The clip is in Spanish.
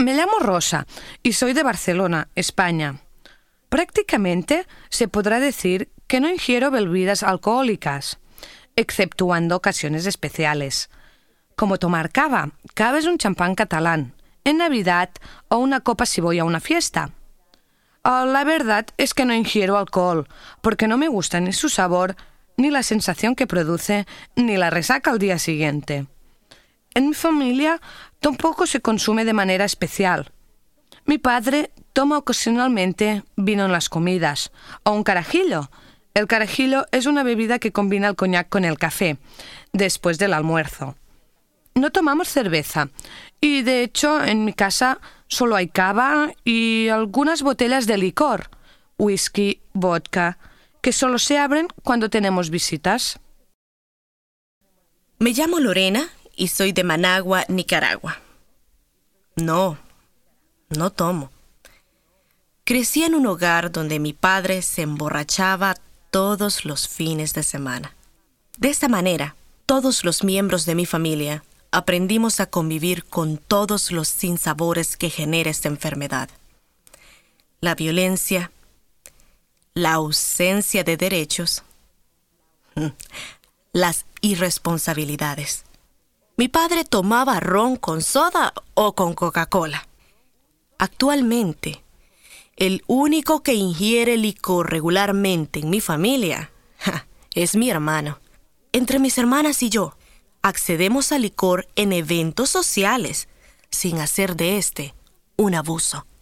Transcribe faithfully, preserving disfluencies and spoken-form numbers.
Me llamo Rosa y soy de Barcelona, España. Prácticamente se podrá decir que no ingiero bebidas alcohólicas, exceptuando ocasiones especiales, como tomar cava. Cava es un champán catalán, en Navidad o una copa si voy a una fiesta. Oh, la verdad es que no ingiero alcohol, porque no me gusta ni su sabor, ni la sensación que produce, ni la resaca al día siguiente. En mi familia tampoco se consume de manera especial. Mi padre toma ocasionalmente vino en las comidas, o un carajillo. El carajillo es una bebida que combina el coñac con el café, después del almuerzo. No tomamos cerveza, y de hecho en mi casa solo hay cava y algunas botellas de licor, whisky, vodka, que solo se abren cuando tenemos visitas. Me llamo Lorena y soy de Managua, Nicaragua. No, no tomo. Crecí en un hogar donde mi padre se emborrachaba todos los fines de semana. De esta manera, todos los miembros de mi familia aprendimos a convivir con todos los sinsabores que genera esta enfermedad. La violencia, la ausencia de derechos, las irresponsabilidades. Mi padre tomaba ron con soda o con Coca-Cola. Actualmente, el único que ingiere licor regularmente en mi familia ja, es mi hermano. Entre mis hermanas y yo, accedemos al licor en eventos sociales, sin hacer de este un abuso.